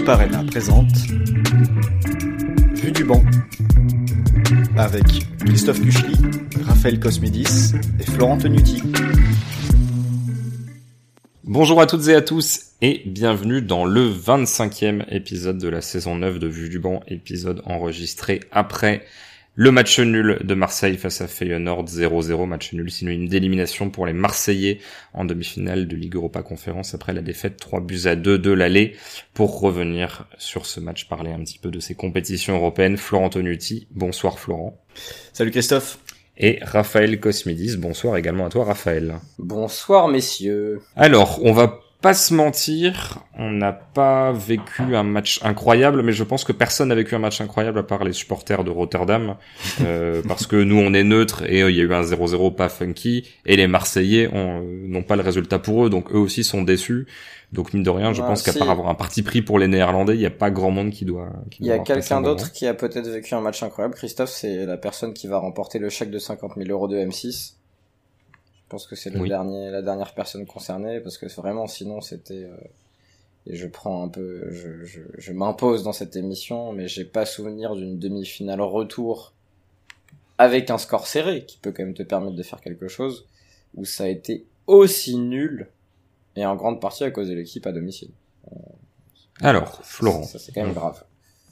Top Arena présente Vue du banc avec Christophe Kuchli, Raphaël Cosmidis et Florent Tenuti. Bonjour à toutes et à tous et bienvenue dans le 25e épisode de la saison 9 de Vue du banc, épisode enregistré après le match nul de Marseille face à Feyenoord 0-0, match nul synonyme d'élimination pour les Marseillais en demi-finale de Ligue Europa Conférence après la défaite 3-2 de l'aller. Pour revenir sur ce match, parler un petit peu de ces compétitions européennes, Florent Tenuti, bonsoir Florent. Salut Christophe. Et Raphaël Cosmidis, bonsoir également à toi Raphaël. Bonsoir messieurs. Alors, on va pas se mentir, on n'a pas vécu un match incroyable, mais je pense que personne n'a vécu un match incroyable à part les supporters de Rotterdam, parce que nous on est neutre et il y a eu un 0-0 pas funky, et les Marseillais n'ont pas le résultat pour eux, donc eux aussi sont déçus. Donc mine de rien, je pense qu'à part avoir un parti pris pour les Néerlandais, il n'y a pas grand monde qui doit. Il y a quelqu'un d'autre qui a peut-être vécu un match incroyable. Christophe, c'est la personne qui va remporter le chèque de 50 000 € de M6. Je pense que c'est la dernière personne concernée, parce que vraiment, sinon c'était. Et je prends un peu, je m'impose dans cette émission, mais j'ai pas souvenir d'une demi-finale retour avec un score serré qui peut quand même te permettre de faire quelque chose, où ça a été aussi nul. Et en grande partie à cause de l'équipe à domicile. Alors, Florent. Ça c'est quand même grave.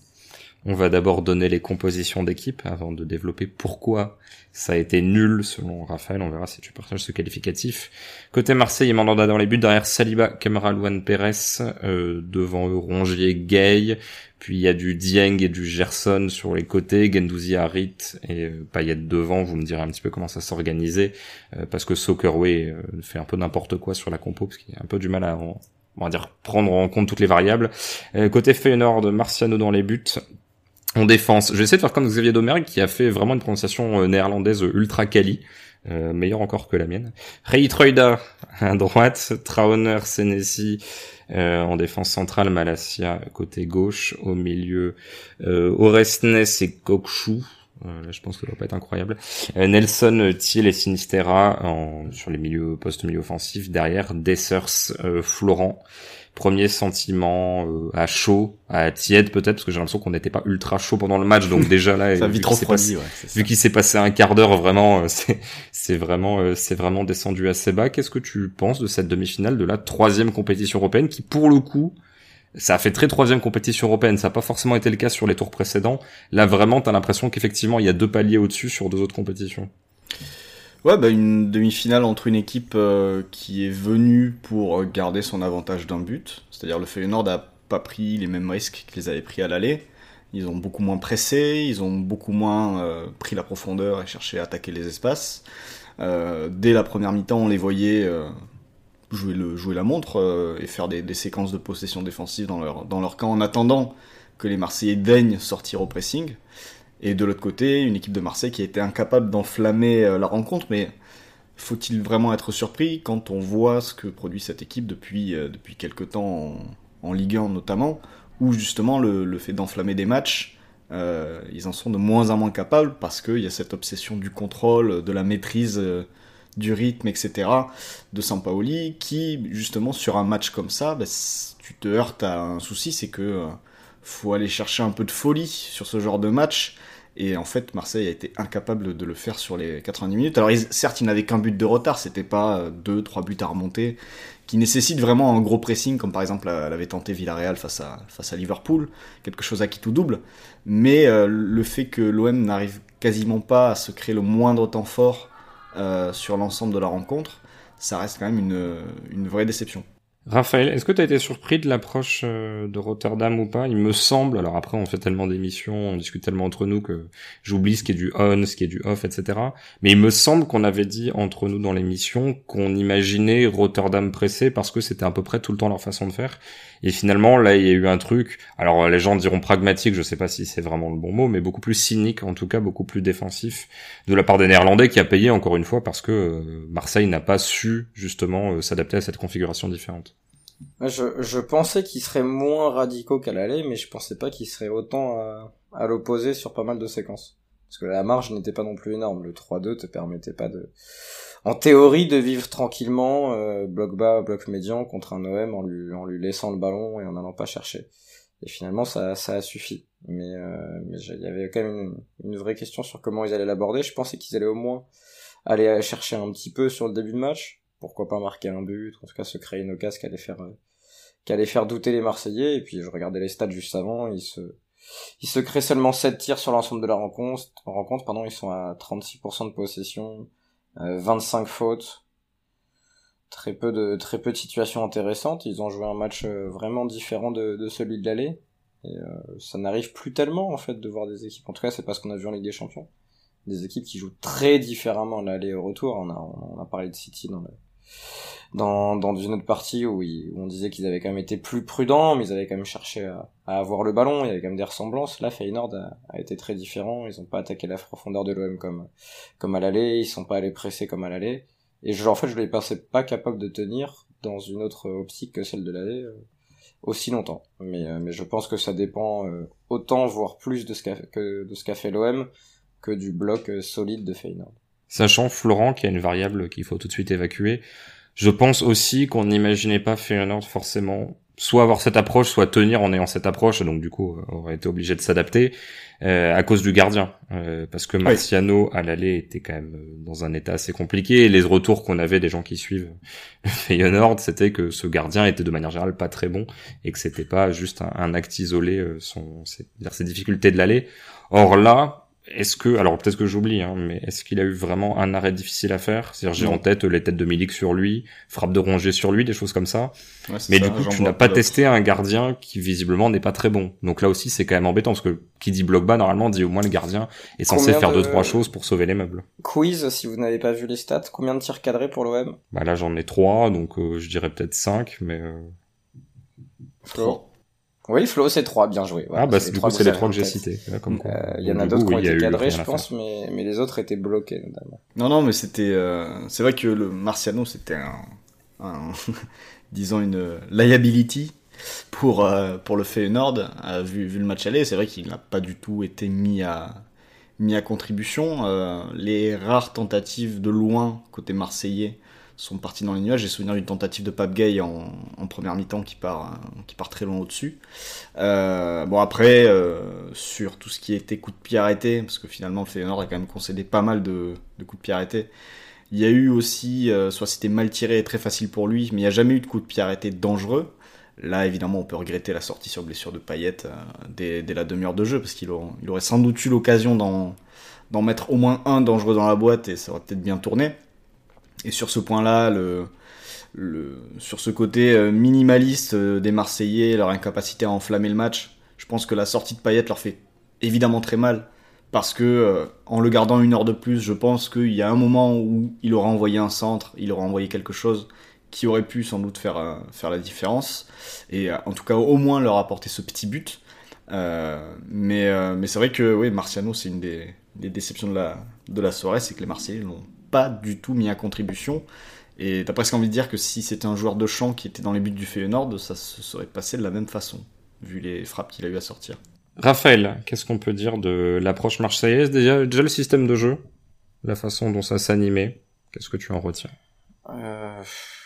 On va d'abord donner les compositions d'équipe avant de développer pourquoi ça a été nul selon Raphaël. On verra si tu partages ce qualificatif. Côté Marseille, Mandanda dans les buts, derrière Saliba, Camara, Luan Pérez, devant eux Rongier, Gay. Puis il y a du Dieng et du Gerson sur les côtés, Guendouzi, Harit et Payet devant. Vous me direz un petit peu comment ça s'organisait, parce que Soccerway fait un peu n'importe quoi sur la compo, parce qu'il y a un peu du mal à, on va dire, prendre en compte toutes les variables. Côté Feyenoord, Marciano dans les buts. En défense, je vais essayer de faire comme Xavier Domergue qui a fait vraiment une prononciation néerlandaise ultra quali, meilleure encore que la mienne. Reitruida à droite, Trauner, Senesi en défense centrale, Malacia côté gauche, au milieu Oresnes et Kokshu. Là, je pense que ça doit pas être incroyable. Nelson, Thiel et Sinistera sur les milieux post-milieu offensifs. Derrière, Dessers, Florent. Premier sentiment à chaud, à tiède peut-être, parce que j'ai l'impression qu'on n'était pas ultra chaud pendant le match, donc déjà là, vu qu'il s'est passé un quart d'heure, vraiment, c'est vraiment descendu assez bas. Qu'est-ce que tu penses de cette demi-finale de la 3e compétition européenne, qui pour le coup, ça a fait très 3e compétition européenne, ça n'a pas forcément été le cas sur les tours précédents. Là vraiment, t'as l'impression qu'effectivement il y a 2 paliers au-dessus sur 2 autres compétitions. Ouais, une demi-finale entre une équipe qui est venue pour garder son avantage d'un but, c'est-à-dire le Feyenoord n'a pas pris les mêmes risques qu'ils avaient pris à l'aller. Ils ont beaucoup moins pressé, ils ont beaucoup moins pris la profondeur et cherché à attaquer les espaces. Dès la première mi-temps, on les voyait jouer la montre et faire des séquences de possession défensive dans leur camp en attendant que les Marseillais daignent sortir au pressing. Et de l'autre côté, une équipe de Marseille qui a été incapable d'enflammer la rencontre, mais faut-il vraiment être surpris quand on voit ce que produit cette équipe depuis quelques temps en Ligue 1 notamment, où justement le fait d'enflammer des matchs, ils en sont de moins en moins capables parce qu'il y a cette obsession du contrôle, de la maîtrise du rythme, etc. de Sampaoli, qui justement sur un match comme ça, tu te heurtes à un souci, c'est que faut aller chercher un peu de folie sur ce genre de match. Et en fait, Marseille a été incapable de le faire sur les 90 minutes. Alors certes, il n'avait qu'un but de retard, c'était pas 2-3 buts à remonter, qui nécessitent vraiment un gros pressing, comme par exemple l'avait tenté Villarreal face à Liverpool, quelque chose à qui tout double. Mais le fait que l'OM n'arrive quasiment pas à se créer le moindre temps fort sur l'ensemble de la rencontre, ça reste quand même une vraie déception. Raphaël, est-ce que tu as été surpris de l'approche de Rotterdam ou pas ? Il me semble, alors après on fait tellement d'émissions, on discute tellement entre nous que j'oublie ce qui est du on, ce qui est du off, etc. Mais il me semble qu'on avait dit entre nous dans l'émission qu'on imaginait Rotterdam pressé parce que c'était à peu près tout le temps leur façon de faire. Et finalement, là, il y a eu un truc, alors les gens diront pragmatique, je sais pas si c'est vraiment le bon mot, mais beaucoup plus cynique, en tout cas beaucoup plus défensif, de la part des Néerlandais qui a payé encore une fois parce que Marseille n'a pas su justement s'adapter à cette configuration différente. Je pensais qu'ils seraient moins radicaux qu'à l'aller, mais je pensais pas qu'ils seraient autant à l'opposé sur pas mal de séquences. Parce que la marge n'était pas non plus énorme. Le 3-2 te permettait pas en théorie, de vivre tranquillement, bloc bas, bloc médian, contre un OM en lui laissant le ballon et en n'allant pas chercher. Et finalement, ça a suffi. Mais il y avait quand même une vraie question sur comment ils allaient l'aborder. Je pensais qu'ils allaient au moins aller chercher un petit peu sur le début de match. Pourquoi pas marquer un but, en tout cas se créer une occasion qui allait faire douter les Marseillais. Et puis je regardais les stats juste avant, ils se créent seulement 7 tirs sur l'ensemble de la rencontre, ils sont à 36% de possession, 25 fautes, très peu de situations intéressantes. Ils ont joué un match vraiment différent de celui de l'aller. Et ça n'arrive plus tellement en fait de voir des équipes, en tout cas c'est pas ce qu'on a vu en Ligue des Champions, des équipes qui jouent très différemment l'aller et au retour. On a parlé de City dans une autre partie où on disait qu'ils avaient quand même été plus prudents, mais ils avaient quand même cherché à avoir le ballon, il y avait quand même des ressemblances. Là, Feyenoord a été très différent, ils ont pas attaqué la profondeur de l'OM comme à l'aller, ils sont pas allés presser comme à l'aller, et en fait je les pensais pas capables de tenir dans une autre optique que celle de l'aller aussi longtemps. Mais je pense que ça dépend autant, voire plus de ce qu'a fait l'OM que du bloc solide de Feyenoord. Sachant, Florent, qu'il y a une variable qu'il faut tout de suite évacuer, je pense aussi qu'on n'imaginait pas Feyenoord forcément soit avoir cette approche, soit tenir en ayant cette approche, donc du coup aurait été obligé de s'adapter à cause du gardien, parce que Marciano à l'aller était quand même dans un état assez compliqué, et les retours qu'on avait des gens qui suivent le Feyenoord, c'était que ce gardien était de manière générale pas très bon, et que c'était pas juste un acte isolé, ses difficultés de l'aller. Or là, alors peut-être que j'oublie, mais est-ce qu'il a eu vraiment un arrêt difficile à faire? C'est-à-dire, j'ai en tête les têtes de Milik sur lui, frappe de Rongier sur lui, des choses comme ça. Ouais, mais ça, du coup, tu n'as pas testé un gardien qui visiblement n'est pas très bon. Donc là aussi, c'est quand même embêtant, parce que qui dit bloc bas, normalement, dit au moins le gardien est censé faire 2-3 choses pour sauver les meubles. Quiz, si vous n'avez pas vu les stats, combien de tirs cadrés pour l'OM? Bah là, j'en ai 3, donc je dirais peut-être 5, mais... Flo. Oui, Flo, c'est 3, bien joué. Voilà, du coup, c'est les 3 que j'ai cités. Il y en a d'autres qui ont été cadrés, je pense, mais les autres étaient bloqués, notamment. Non, mais c'était, c'est vrai que le Marciano, c'était disons une liability pour le Feyenoord, vu le match aller. C'est vrai qu'il n'a pas du tout été mis à contribution. Les rares tentatives de loin, côté marseillais, sont partis dans les nuages. J'ai souvenir d'une tentative de Pape Gueye en première mi-temps qui part très loin au-dessus. Bon après, sur tout ce qui était coup de pied arrêté, parce que finalement le Feyenoord a quand même concédé pas mal de coups de pied arrêtés. Il y a eu aussi, soit c'était mal tiré et très facile pour lui, mais il n'y a jamais eu de coup de pied arrêté dangereux. Là, évidemment, on peut regretter la sortie sur blessure de Payet dès la demi-heure de jeu, parce qu'il aurait sans doute eu l'occasion d'en mettre au moins un dangereux dans la boîte, et ça aurait peut-être bien tourné. Et sur ce point-là, sur ce côté minimaliste des Marseillais, leur incapacité à enflammer le match, je pense que la sortie de Payet leur fait évidemment très mal, parce que en le gardant une heure de plus, je pense qu'il y a un moment où il aura envoyé un centre, il aura envoyé quelque chose qui aurait pu sans doute faire la différence, et en tout cas au moins leur apporter ce petit but. Mais c'est vrai que oui, Marciano, c'est une des déceptions de la soirée, c'est que les Marseillais l'ont pas du tout mis à contribution, et t'as presque envie de dire que si c'était un joueur de champ qui était dans les buts du Feyenoord, ça se serait passé de la même façon, vu les frappes qu'il a eu à sortir. Raphaël, qu'est-ce qu'on peut dire de l'approche marseillaise, déjà le système de jeu, la façon dont ça s'animait, qu'est-ce que tu en retiens? Moi,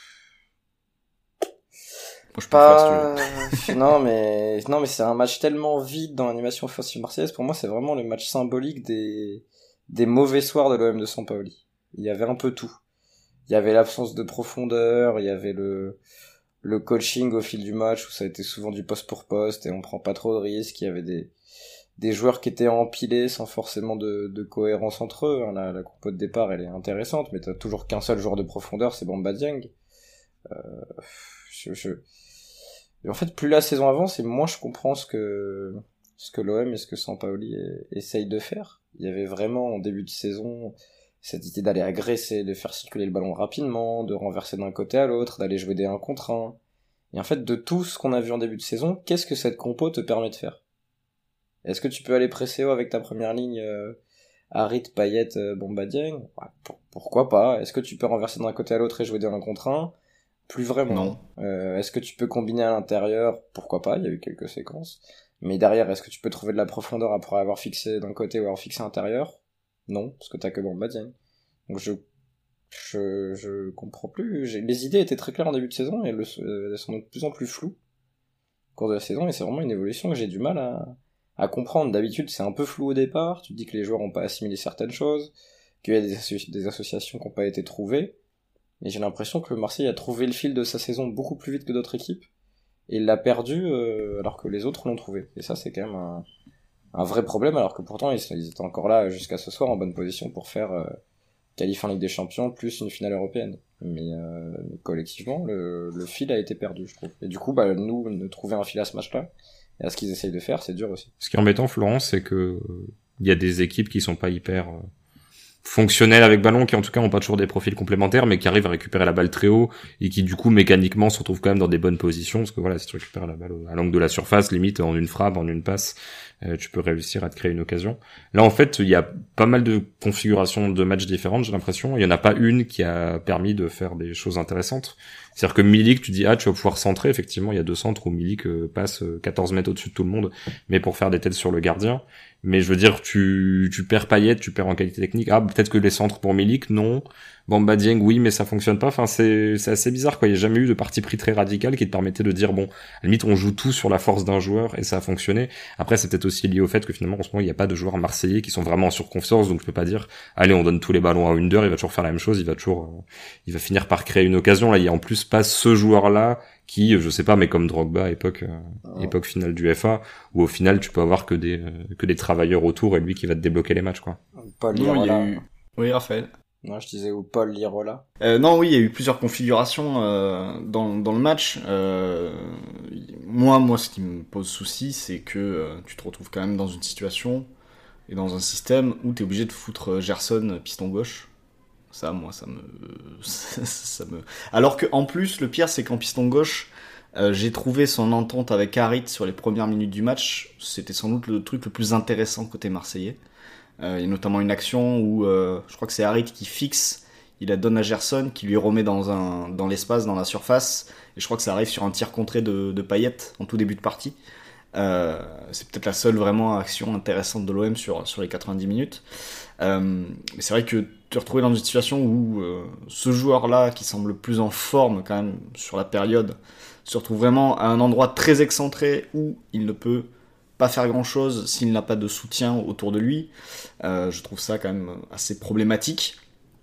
je pas... non mais c'est un match tellement vide dans l'animation offensive marseillaise. Pour moi, c'est vraiment le match symbolique des mauvais soirs de l'OM de Sampaoli. Il y avait un peu tout. Il y avait l'absence de profondeur, il y avait le coaching au fil du match où ça a été souvent du poste pour poste et on prend pas trop de risques. Il y avait des joueurs qui étaient empilés sans forcément de cohérence entre eux. La compo de départ, elle est intéressante, mais t'as toujours qu'un seul joueur de profondeur, c'est Bamba Dieng. Et en fait, plus la saison avance, et moins je comprends ce que l'OM et ce que Sampaoli essaye de faire. Il y avait vraiment, en début de saison, cette idée d'aller agresser, de faire circuler le ballon rapidement, de renverser d'un côté à l'autre, d'aller jouer des 1 contre 1. Et en fait, de tout ce qu'on a vu en début de saison, qu'est-ce que cette compo te permet de faire? Est-ce que tu peux aller presser haut avec ta première ligne Harit, Payet, Bamba Dieng? Pourquoi pas? Est-ce que tu peux renverser d'un côté à l'autre et jouer des 1 contre 1? Plus vraiment. Non. Est-ce que tu peux combiner à l'intérieur? Pourquoi pas? Il y a eu quelques séquences. Mais derrière, est-ce que tu peux trouver de la profondeur après avoir fixé d'un côté ou avoir fixé à l'intérieur? Non, parce que t'as que Bamba Dieng. Donc je comprends plus. Les idées étaient très claires en début de saison et elles sont de plus en plus floues. cours de la saison, et c'est vraiment une évolution que j'ai du mal à comprendre. D'habitude, c'est un peu flou au départ, tu te dis que les joueurs ont pas assimilé certaines choses, qu'il y a des associations qui n'ont pas été trouvées, mais j'ai l'impression que Marseille a trouvé le fil de sa saison beaucoup plus vite que d'autres équipes, et il l'a perdu alors que les autres l'ont trouvé. Et ça, c'est quand même un vrai problème, alors que pourtant ils étaient encore là jusqu'à ce soir en bonne position pour faire qualif en Ligue des Champions plus une finale européenne. Mais collectivement, le fil a été perdu, je trouve. Et du coup, nous, de trouver un fil à ce match-là, et à ce qu'ils essayent de faire, c'est dur aussi. Ce qui est embêtant, Florent, c'est que il y a des équipes qui sont pas hyper fonctionnels avec ballon, qui en tout cas ont pas toujours des profils complémentaires, mais qui arrivent à récupérer la balle très haut et qui du coup mécaniquement se retrouvent quand même dans des bonnes positions, parce que voilà, si tu récupères la balle à l'angle de la surface, limite en une frappe, en une passe, tu peux réussir à te créer une occasion. Là en fait il y a pas mal de configurations de matchs différentes, j'ai l'impression. Il y en a pas une qui a permis de faire des choses intéressantes. C'est-à-dire que Milik, tu dis tu vas pouvoir centrer, effectivement il y a deux centres où Milik passe 14 mètres au-dessus de tout le monde, mais pour faire des têtes sur le gardien. Mais je veux dire, tu perds Payet, tu perds en qualité technique. Peut-être que les centres pour Milik, non. Bamba Dieng, oui, mais ça fonctionne pas. Enfin, c'est assez bizarre, quoi. Il y a jamais eu de parti pris très radical qui te permettait de dire, bon, à la limite, on joue tout sur la force d'un joueur et ça a fonctionné. Après, c'est peut-être aussi lié au fait que finalement, en ce moment, il n'y a pas de joueurs marseillais qui sont vraiment en surconfiance, donc je peux pas dire, allez, on donne tous les ballons à Under, il va toujours faire la même chose, il va finir par créer une occasion. Là, il y a en plus pas ce joueur-là qui, je sais pas, mais comme Drogba, époque finale du FA, où au final, tu peux avoir que des travailleurs autour et lui qui va te débloquer les matchs, quoi. Paul Lirola. Oui, Raphaël. Non, je disais ou Paul Lirola. Non, oui, il y a eu plusieurs configurations dans le match. Moi, ce qui me pose souci, c'est que tu te retrouves quand même dans une situation et dans un système où t'es obligé de foutre Gerson piston gauche. Ça, moi, ça me... Alors que en plus, le pire, c'est qu'en piston gauche, j'ai trouvé son entente avec Harit sur les premières minutes du match. C'était sans doute le truc le plus intéressant côté marseillais. Il y a notamment une action où je crois que c'est Harit qui fixe, il la donne à Gerson, qui lui remet dans l'espace, dans la surface, et je crois que ça arrive sur un tir contré de Payet en tout début de partie. C'est peut-être la seule vraiment action intéressante de l'OM sur les 90 minutes. Mais c'est vrai que te retrouver dans une situation où ce joueur-là, qui semble le plus en forme quand même sur la période, se retrouve vraiment à un endroit très excentré où il ne peut pas faire grand-chose s'il n'a pas de soutien autour de lui. Je trouve ça quand même assez problématique.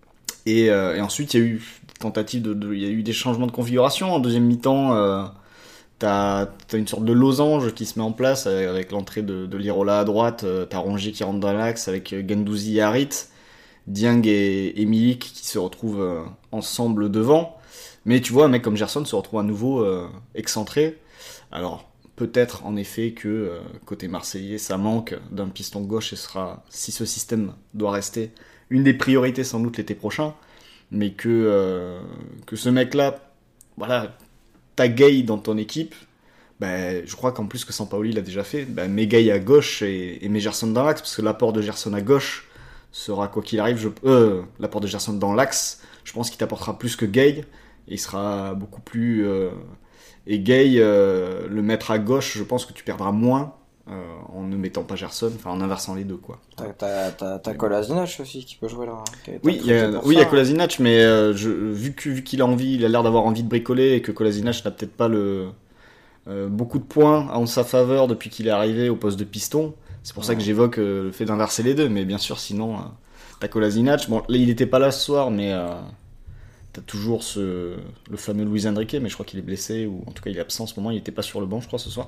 Et ensuite, il y a eu des tentatives il y a eu des changements de configuration. En deuxième mi-temps, t'as une sorte de losange qui se met en place avec l'entrée de Lirola à droite. T'as Rongier qui rentre dans l'axe avec Guendouzi et Harit. Dieng et Milik qui se retrouvent ensemble devant. Mais tu vois, un mec comme Gerson se retrouve à nouveau excentré. Alors, peut-être en effet que côté marseillais, ça manque d'un piston gauche et sera, si ce système doit rester, une des priorités sans doute l'été prochain. Mais que ce mec-là, voilà, t'as Gay dans ton équipe, je crois qu'en plus que Sampaoli l'a déjà fait, mets Gay à gauche et mets Gerson dans l'axe, parce que l'apport de Gerson à gauche sera, quoi qu'il arrive, l'apport de Gerson dans l'axe, je pense qu'il t'apportera plus que Gay, et il sera beaucoup plus... et Gay, le mettre à gauche, je pense que tu perdras moins en ne mettant pas Gerson, enfin en inversant les deux, quoi. T'as Kolasinac aussi qui peut jouer là. Oui, il y a Kolasinac, mais vu qu'il a envie, il a l'air d'avoir envie de bricoler et que Kolasinac n'a peut-être pas beaucoup de points en sa faveur depuis qu'il est arrivé au poste de piston. C'est pour ça que j'évoque le fait d'inverser les deux, mais bien sûr, sinon, t'as Kolasinac. Bon, là, il était pas là ce soir, mais t'as toujours le fameux Luis Enrique, mais je crois qu'il est blessé, ou en tout cas il est absent en ce moment, il était pas sur le banc, je crois, ce soir.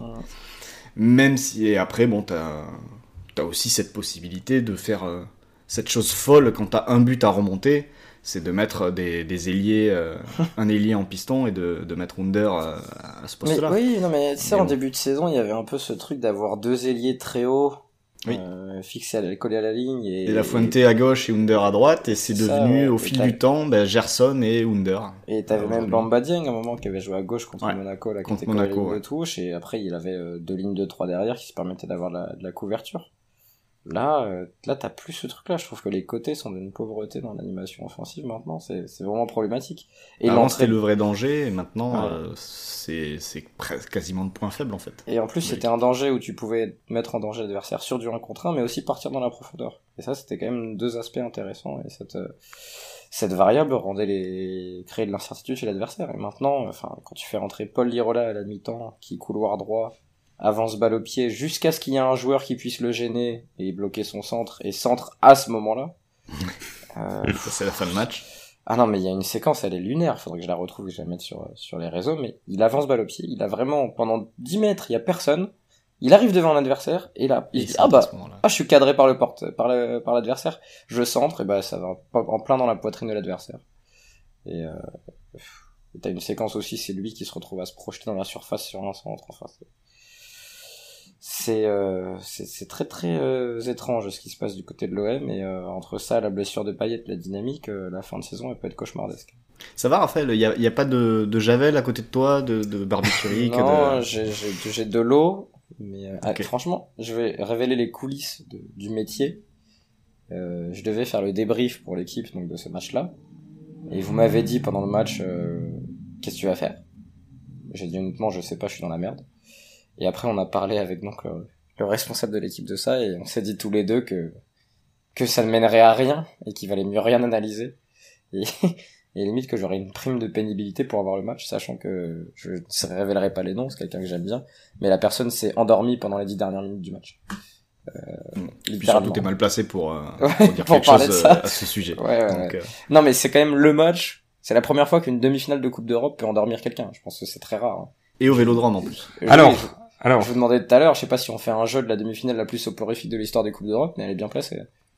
Même si, et après, bon, t'as aussi cette possibilité de faire cette chose folle quand t'as un but à remonter, c'est de mettre des ailiers, un ailier en piston et de mettre Under à ce poste-là. Oui, non, mais tu sais, en début de saison, il y avait un peu ce truc d'avoir deux ailiers très hauts, fixés, collés à la ligne. Et La Fuente à gauche et Under à droite, et c'est devenu, au fil du temps, Gerson et Under. Et t'avais même Bamba Dieng, à un moment, qui avait joué à gauche contre Monaco, là, qui était collé à la ligne de touche, et après, il avait deux lignes de 3 derrière qui se permettaient d'avoir de la couverture. Là, t'as plus ce truc-là. Je trouve que les côtés sont d'une pauvreté dans l'animation offensive maintenant. C'est vraiment problématique. Et avant, c'était le vrai danger, et maintenant, c'est quasiment le point faible, en fait. Et en plus, c'était un danger où tu pouvais mettre en danger l'adversaire sur du 1 contre 1, mais aussi partir dans la profondeur. Et ça, c'était quand même deux aspects intéressants. Et cette variable créait de l'incertitude chez l'adversaire. Et maintenant, quand tu fais rentrer Paul Lirola à la mi-temps, qui couloir droit, avance balle au pied, jusqu'à ce qu'il y ait un joueur qui puisse le gêner et bloquer son centre, et centre à ce moment-là. Ça, c'est la fin de match. Ah non, mais il y a une séquence, elle est lunaire, faudrait que je la retrouve, que je la mette sur les réseaux, mais il avance balle au pied, il a vraiment, pendant 10 mètres, il y a personne, il arrive devant l'adversaire, et là, il dit, je suis cadré par par l'adversaire, je centre, et ça va en plein dans la poitrine de l'adversaire. Et t'as une séquence aussi, c'est lui qui se retrouve à se projeter dans la surface sur un centre, c'est très très étrange ce qui se passe du côté de l'OM, et entre ça, la blessure de Payet, la dynamique, la fin de saison elle peut être cauchemardesque. Ça va, Raphaël, il y a pas de javel à côté de toi, de barbiturique? Non, j'ai de l'eau, mais okay. Franchement, je vais révéler les coulisses du métier. Je devais faire le débrief pour l'équipe donc de ce match-là, et vous m'avez dit pendant le match qu'est-ce que tu vas faire? J'ai dit honnêtement, je sais pas, je suis dans la merde. Et après, on a parlé avec donc le responsable de l'équipe de ça, et on s'est dit tous les deux que ça ne mènerait à rien, et qu'il valait mieux rien analyser. Et limite que j'aurais une prime de pénibilité pour avoir le match, sachant que je ne révélerai pas les noms, c'est quelqu'un que j'aime bien, mais la personne s'est endormie pendant les 10 dernières minutes du match. Et puis surtout, t'es mal placé pour dire quelque chose à ce sujet. Donc, non, mais c'est quand même le match, c'est la première fois qu'une demi-finale de Coupe d'Europe peut endormir quelqu'un. Je pense que c'est très rare. Hein. Et au Vélodrome en plus. Alors, je vous demandais tout à l'heure, je sais pas si on fait un jeu de la demi-finale la plus soporifique de l'histoire des Coupes d'Europe, mais elle est bien placée.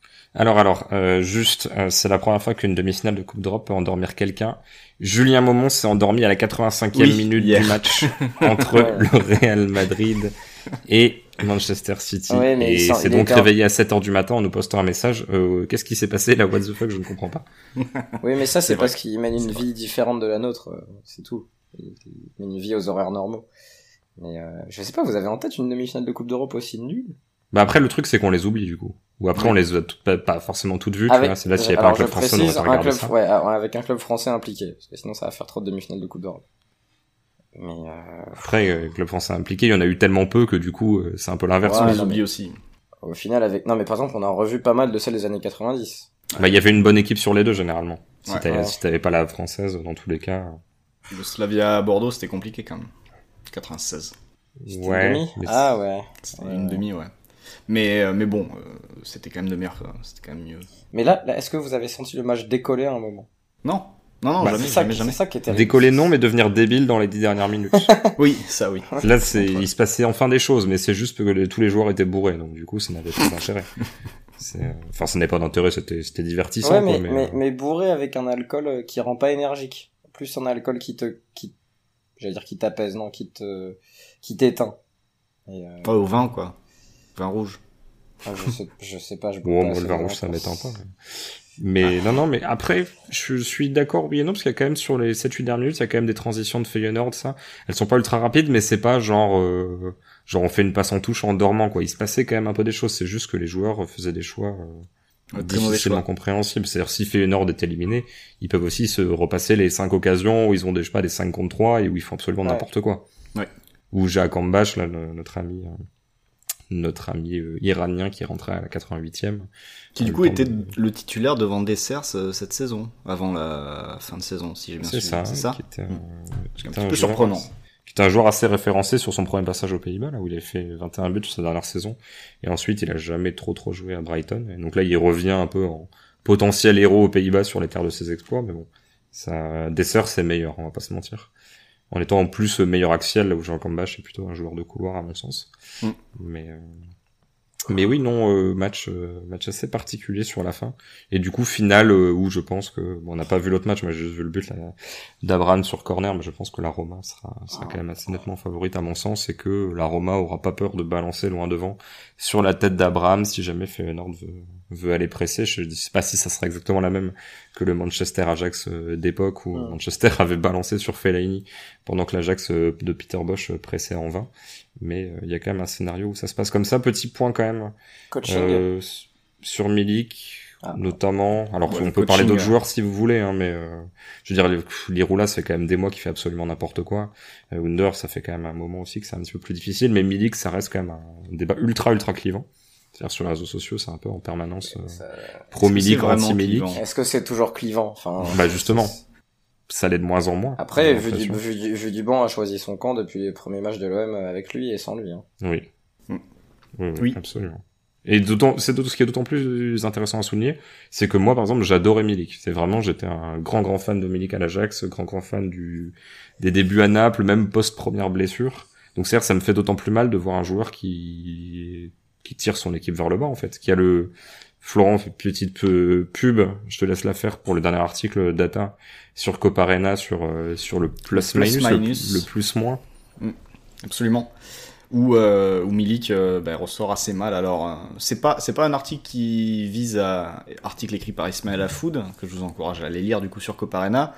C'est la première fois qu'une demi-finale de Coupe d'Europe peut endormir quelqu'un. Julien Maumont s'est endormi à la 85e minute du match entre le Real Madrid et Manchester City. Et il s'est donc réveillé à 7h du matin en nous postant un message. Qu'est-ce qui s'est passé là? What the fuck, je ne comprends pas. Oui, mais ça, c'est parce qu'il mène une vie différente de la nôtre. C'est tout. Il mène une vie aux horaires normaux. Mais je sais pas, vous avez en tête une demi-finale de Coupe d'Europe aussi nulle? Bah après, le truc, c'est qu'on les oublie, du coup. Ou après, on les a pas forcément toutes vues, tu vois. C'est là, s'il n'y avait pas un club français, on aurait pas regardé ça. Ouais, avec un club français impliqué. Parce que sinon, ça va faire trop de demi-finales de Coupe d'Europe. Mais après, club français impliqué, il y en a eu tellement peu que du coup, c'est un peu l'inverse. On les oublie aussi. Au final, non, mais par exemple, on a revu pas mal de celles des années 90. Bah, il y avait une bonne équipe sur les deux, généralement. Si t'avais pas la française, dans tous les cas. Le Slavia à Bordeaux, c'était compliqué quand même. 96. C'était une demi? Ah ouais. C'était une demi, ouais. Mais bon, c'était quand même de meilleur, c'était quand même mieux. Mais là, est-ce que vous avez senti le match décoller à un moment? Non, jamais. C'est ça qui était décoller non, mais devenir débile dans les 10 dernières minutes. Oui, ça oui. Là, il se passait enfin des choses, mais c'est juste que tous les joueurs étaient bourrés, donc du coup, ça n'avait pas d'intérêt. Enfin, ça n'avait pas d'intérêt, c'était divertissant. Ouais, mais bourré avec un alcool qui rend pas énergique. Plus un alcool qui t'apaise, non, qui t'éteint. Au vin, quoi. Vin rouge. Je sais pas, moi, le vin rouge, ça m'éteint pas. Mais non, mais après, je suis d'accord, oui et non, parce qu'il y a quand même sur les 7-8 dernières minutes, il y a quand même des transitions de Feyenoord, ça. Elles sont pas ultra rapides, mais c'est pas genre on fait une passe en touche en dormant, quoi. Il se passait quand même un peu des choses, c'est juste que les joueurs faisaient des choix difficilement compréhensibles. C'est-à-dire, si Feyenoord est éliminé, ils peuvent aussi se repasser les 5 occasions où ils ont des 5 contre 3 et où ils font absolument n'importe quoi. Ouais. Ou Jacques Ambash, là, notre ami iranien qui est rentré à la 88e. Qui du coup était le titulaire devant Dessers cette saison, avant la fin de saison, si j'ai bien suivi. C'est ça. Qui était un petit peu surprenant. Qui était un joueur assez référencé sur son premier passage aux Pays-Bas, là où il a fait 21 buts sur sa dernière saison. Et ensuite, il a jamais trop joué à Brighton. Et donc là, il revient un peu en potentiel héros aux Pays-Bas sur les terres de ses exploits. Mais bon, Dessers, c'est meilleur, on va pas se mentir. En étant en plus meilleur axial, là où Jean Cambache est plutôt un joueur de couloir à mon sens. Mais oui, non, match assez particulier sur la fin. Et du coup, finale où je pense que on n'a pas vu l'autre match, moi j'ai juste vu le but là d'Abraham sur corner, mais je pense que la Roma sera quand même assez nettement favorite à mon sens, et que la Roma aura pas peur de balancer loin devant sur la tête d'Abraham si jamais Feyenoord veut aller presser. Je sais pas si ça sera exactement la même que le Manchester Ajax d'époque où Manchester avait balancé sur Fellaini pendant que l'Ajax de Peter Bosz pressait en vain. Mais il y a quand même un scénario où ça se passe comme ça. Petit point quand même sur Milik, notamment. Alors on peut parler d'autres joueurs si vous voulez, hein, mais je veux dire, Liroula, ça fait quand même des mois qu'il fait absolument n'importe quoi. Under, ça fait quand même un moment aussi que c'est un petit peu plus difficile, mais Milik, ça reste quand même un débat ultra clivant. C'est-à-dire sur les réseaux sociaux, c'est un peu en permanence pro-Milik, anti-Milik. Est-ce que c'est toujours clivant? Enfin, bah justement, ça l'est de moins en moins. Après, vu du banc a choisi son camp depuis les premiers matchs de l'OM avec lui et sans lui. Hein. Oui, absolument. Et ce qui est d'autant plus intéressant à souligner, c'est que moi, par exemple, j'adorais Milik. J'étais un grand fan de Milik à l'Ajax, grand fan des débuts à Naples, même post-première blessure. Donc c'est-à-dire, ça me fait d'autant plus mal de voir un joueur qui tire son équipe vers le bas, en fait. Qui a Florent fait petite pub, je te laisse la faire pour le dernier article Data sur Coparena, sur le plus-minus, le plus-moins. Absolument. Où Milik ressort assez mal. Alors c'est pas un article qui vise article écrit par Ismaël Afoud que je vous encourage à aller lire du coup sur Coparena.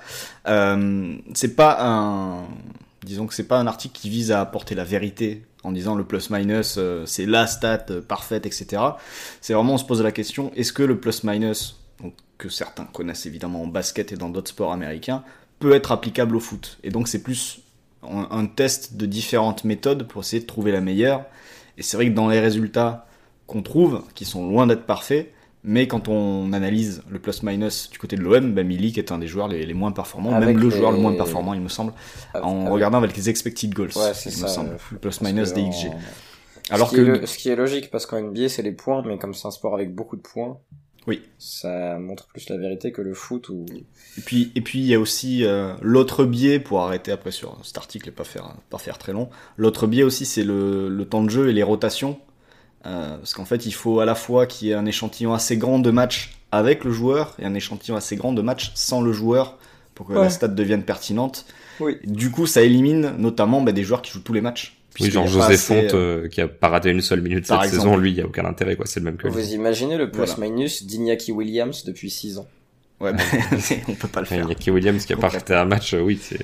Disons que c'est pas un article qui vise à apporter la vérité en disant le plus-minus c'est la stat parfaite, etc. C'est vraiment, on se pose la question, est-ce que le plus-minus, donc, que certains connaissent évidemment en basket et dans d'autres sports américains, peut être applicable au foot? Et donc c'est plus un test de différentes méthodes pour essayer de trouver la meilleure. Et c'est vrai que dans les résultats qu'on trouve, qui sont loin d'être parfaits, mais quand on analyse le plus-minus du côté de l'OM, Milik est un des joueurs les moins performants, avec même le joueur le moins performant, il me semble, regardant avec les expected goals, il me semble, le plus-minus des XG. Alors ce qui est logique, parce qu'en NBA, c'est les points, mais comme c'est un sport avec beaucoup de points, oui, ça montre plus la vérité que le foot. Et puis il y a aussi l'autre biais, pour arrêter après sur cet article et pas faire très long. L'autre biais aussi, c'est le temps de jeu et les rotations. Parce qu'en fait, il faut à la fois qu'il y ait un échantillon assez grand de matchs avec le joueur et un échantillon assez grand de matchs sans le joueur pour que la stat devienne pertinente. Oui. Du coup, ça élimine notamment des joueurs qui jouent tous les matchs. Oui, genre José Fonte qui a pas raté une seule minute cette saison, lui, il y a aucun intérêt, quoi. C'est le même que lui. Vous imaginez le plus-minus d'Iñaki Williams depuis 6 ans? Ouais, mais on peut pas le faire. Iñaki Williams qui a pas raté un match, oui, c'est...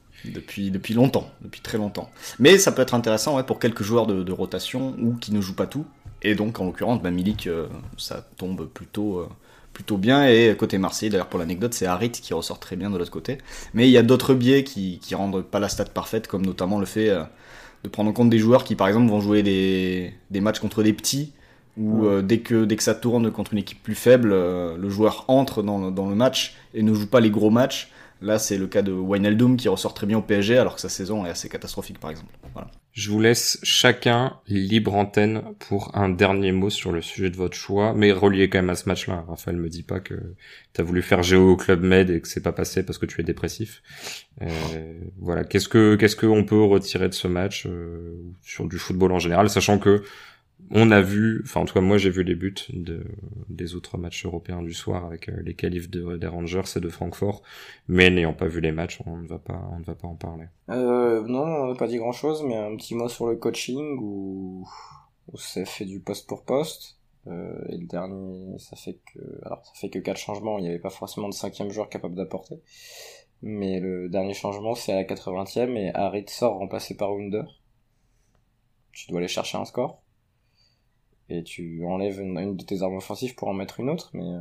Depuis longtemps, depuis très longtemps. Mais ça peut être intéressant pour quelques joueurs de rotation ou qui ne jouent pas tout. Et donc, en l'occurrence, Milik, ça tombe plutôt bien. Et côté Marseille, d'ailleurs, pour l'anecdote, c'est Harit qui ressort très bien de l'autre côté. Mais il y a d'autres biais qui rendent pas la stat parfaite, comme notamment le fait de prendre en compte des joueurs qui, par exemple, vont jouer des matchs contre des petits, où dès que ça tourne contre une équipe plus faible, le joueur entre dans le match et ne joue pas les gros matchs. Là, c'est le cas de Wijnaldum qui ressort très bien au PSG, alors que sa saison est assez catastrophique, par exemple. Voilà. Je vous laisse chacun libre antenne pour un dernier mot sur le sujet de votre choix, mais relié quand même à ce match-là. Raphaël, me dis pas que t'as voulu faire Géo au Club Med et que c'est pas passé parce que tu es dépressif. Voilà. Qu'est-ce que on peut retirer de ce match sur du football en général, sachant que on a vu, enfin en tout cas moi j'ai vu les buts des autres matchs européens du soir avec les qualifs des Rangers et de Francfort, mais n'ayant pas vu les matchs, on ne va pas en parler. Non, on n'a pas dit grand chose, mais un petit mot sur le coaching où c'est fait du poste pour poste. Et le dernier, ça fait que 4 changements, il n'y avait pas forcément de 5e joueur capable d'apporter. Mais le dernier changement, c'est à la 80e et Harit sort remplacé par Wunder. Tu dois aller chercher un score. Et tu enlèves une de tes armes offensives pour en mettre une autre, mais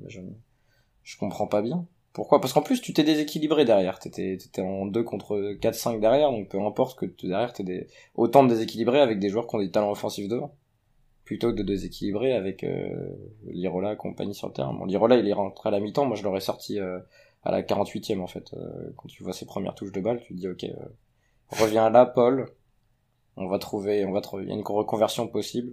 je comprends pas bien. Pourquoi? Parce qu'en plus, tu t'es déséquilibré derrière. T'étais en 2 contre 4-5 derrière, donc peu importe que derrière t'aies autant de déséquilibrés avec des joueurs qui ont des talents offensifs devant. Plutôt que de déséquilibrer avec Lirola et compagnie sur le terrain. Bon, Lirola, il est rentré à la mi-temps, moi je l'aurais sorti à la 48e en fait. Quand tu vois ses premières touches de balle, tu te dis ok, reviens là, Paul. On va trouver, il y a une reconversion possible.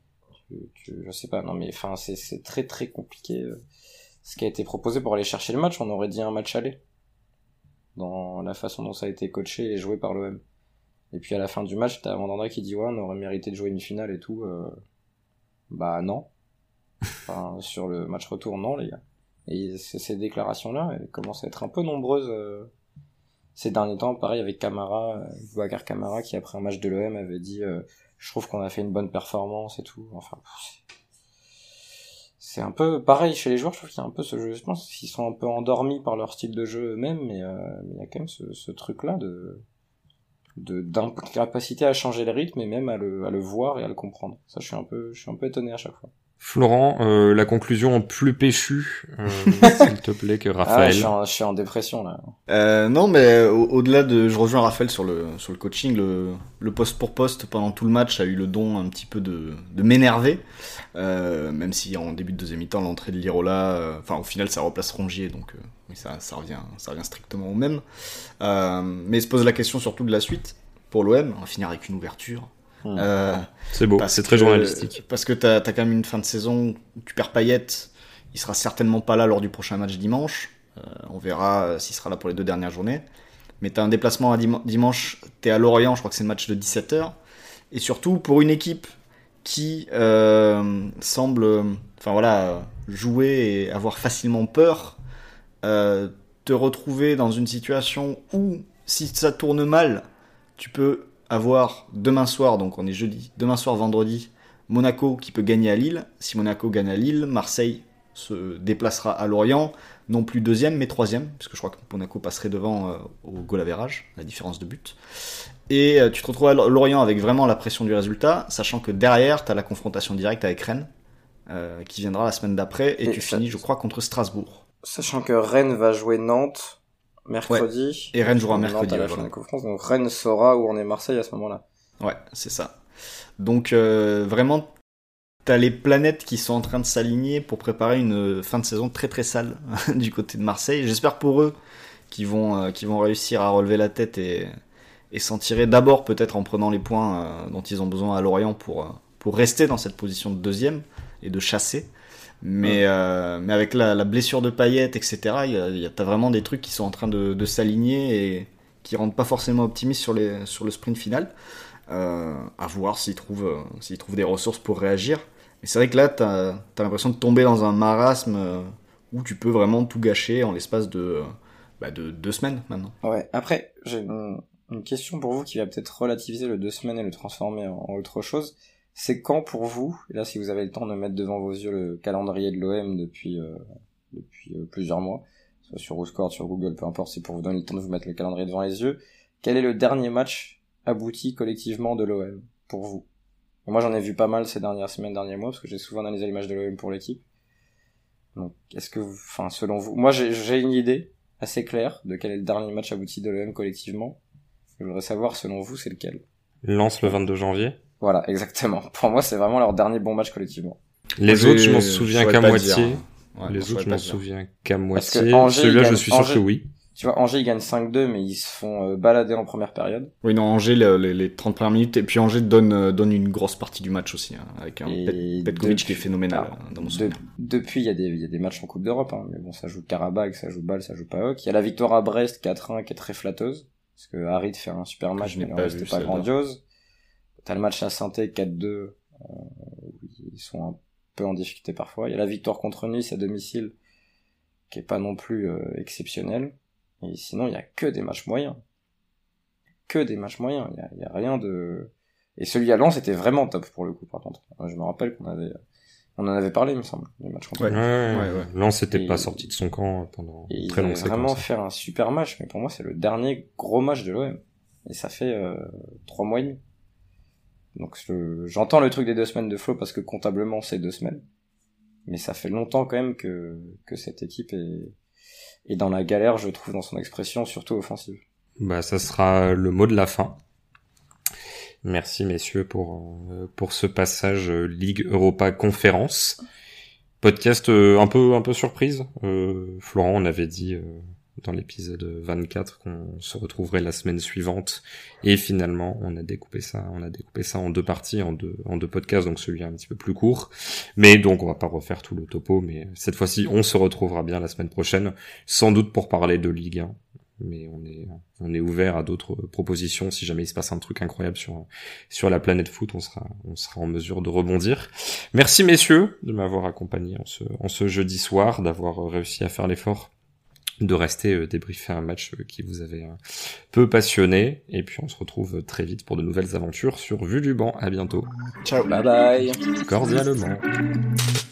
Je sais pas, non mais enfin c'est très très compliqué ce qui a été proposé pour aller chercher le match. On aurait dit un match aller dans la façon dont ça a été coaché et joué par l'OM. Et puis à la fin du match, t'as Mandanda qui dit ouais, on aurait mérité de jouer une finale et tout. Bah non. Enfin, sur le match retour, non les gars. Et ces déclarations-là, elles commencent à être un peu nombreuses ces derniers temps. Pareil avec Boubacar Kamara qui après un match de l'OM avait dit je trouve qu'on a fait une bonne performance et tout. Enfin, c'est un peu pareil chez les joueurs. Je trouve qu'il y a un peu ce jeu. Je pense qu'ils sont un peu endormis par leur style de jeu eux-mêmes, mais il y a quand même ce truc-là d'incapacité à changer le rythme et même à le voir et à le comprendre. Ça, je suis un peu étonné à chaque fois. Florent, la conclusion en plus péchue, s'il te plaît, que Raphaël. Je suis en dépression là. Non, mais au-delà de, je rejoins Raphaël sur le coaching, le poste pour poste pendant tout le match a eu le don un petit peu de m'énerver, même si en début de deuxième mi-temps l'entrée de Lirola, au final ça replace Rongier, donc oui, ça revient strictement au même. Mais il se pose la question surtout de la suite pour l'OM. On va finir avec une ouverture. C'est beau, c'est très journalistique. Parce que t'as quand même une fin de saison où tu perds Payet, il sera certainement pas là lors du prochain match dimanche. On verra s'il sera là pour les 2 dernières journées. Mais t'as un déplacement à dimanche, t'es à Lorient, je crois que c'est le match de 17h. Et surtout pour une équipe qui semble jouer et avoir facilement peur, te retrouver dans une situation où si ça tourne mal, tu peux avoir demain soir, donc on est jeudi, demain soir, vendredi, Monaco qui peut gagner à Lille. Si Monaco gagne à Lille, Marseille se déplacera à Lorient, non plus 2e mais 3e, parce que je crois que Monaco passerait devant au goal average, la différence de but. Et tu te retrouves à Lorient avec vraiment la pression du résultat, sachant que derrière, tu as la confrontation directe avec Rennes, qui viendra la semaine d'après, et tu finis, je crois, contre Strasbourg. Sachant que Rennes va jouer Nantes mercredi. Ouais. Et Rennes jouera mercredi. À la fin de la conférence, donc Rennes saura où on est Marseille à ce moment-là. Ouais, c'est ça. Donc vraiment, t'as les planètes qui sont en train de s'aligner pour préparer une fin de saison très très sale du côté de Marseille. J'espère pour eux qu'ils vont réussir à relever la tête et s'en tirer d'abord peut-être en prenant les points dont ils ont besoin à Lorient pour rester dans cette position de 2e et de chasser. Mais avec la blessure de Payet, etc., t'as vraiment des trucs qui sont en train de s'aligner et qui rendent pas forcément optimistes sur le sprint final. À voir s'ils trouvent des ressources pour réagir. Mais c'est vrai que là, t'as l'impression de tomber dans un marasme où tu peux vraiment tout gâcher en l'espace de 2 semaines maintenant. Ouais, après, j'ai une question pour vous qui va peut-être relativiser le 2 semaines et le transformer en autre chose. C'est quand pour vous, et là si vous avez le temps de mettre devant vos yeux le calendrier de l'OM depuis plusieurs mois, soit sur WhoScored, sur Google, peu importe, c'est pour vous donner le temps de vous mettre le calendrier devant les yeux, quel est le dernier match abouti collectivement de l'OM pour vous? Et moi j'en ai vu pas mal ces dernières semaines, derniers mois, parce que j'ai souvent analysé l'image de l'OM pour l'équipe. Donc est-ce que selon vous, moi j'ai une idée assez claire de quel est le dernier match abouti de l'OM collectivement. Je voudrais savoir selon vous c'est lequel. Lens le 22 janvier. Voilà, exactement. Pour moi, c'est vraiment leur dernier bon match collectivement. Les autres, je m'en souviens qu'à moitié. Les autres, je m'en souviens qu'à moitié. Celui-là, je suis sûr que oui. Tu vois, Angers, ils gagnent 5-2, mais ils se font balader en première période. Oui, non, Angers, les 30 premières minutes, et puis Angers donne une grosse partie du match aussi, hein, avec un Petkovic qui est phénoménal. Dans mon depuis, il y a des matchs en Coupe d'Europe, hein, mais bon, ça joue Karabakh, ça joue Bâle, ça joue PAOK. Il y a la victoire à Brest, 4-1, qui est très flatteuse, parce que Harit fait un super match, mais c'était pas grandiose. T'as le match à Saint-Étienne 4-2, ils sont un peu en difficulté parfois. Il y a la victoire contre Nice à domicile, qui est pas non plus exceptionnelle. Et sinon, il y a que des matchs moyens. Il y a rien de... Et celui à Lens était vraiment top pour le coup, par contre. Je me rappelle qu'on en avait parlé, il me semble, des matchs contre Lens. Ouais. Lens n'était pas sorti de son camp pendant très longtemps. Il a vraiment fait un super match, mais pour moi, c'est le dernier gros match de l'OM. Et ça fait 3 mois et demi. Donc j'entends le truc des 2 semaines de Flo parce que comptablement c'est 2 semaines, mais ça fait longtemps quand même que cette équipe est dans la galère, je trouve, dans son expression, surtout offensive. Bah ça sera le mot de la fin. Merci messieurs pour ce passage Ligue Europa Conférence. Podcast un peu surprise. Florent, on avait dit dans l'épisode 24 qu'on se retrouverait la semaine suivante, et finalement on a découpé ça en 2 parties, en deux podcasts, donc celui un petit peu plus court, mais donc on va pas refaire tout le topo, mais cette fois-ci on se retrouvera bien la semaine prochaine, sans doute pour parler de Ligue 1, mais on est ouvert à d'autres propositions. Si jamais il se passe un truc incroyable sur la planète foot, on sera en mesure de rebondir. Merci messieurs de m'avoir accompagné en ce jeudi soir, d'avoir réussi à faire l'effort de rester débriefer un match qui vous avait un peu passionné, et puis on se retrouve très vite pour de nouvelles aventures sur Vue du Banc. À bientôt. Ciao. Bye bye. Cordialement.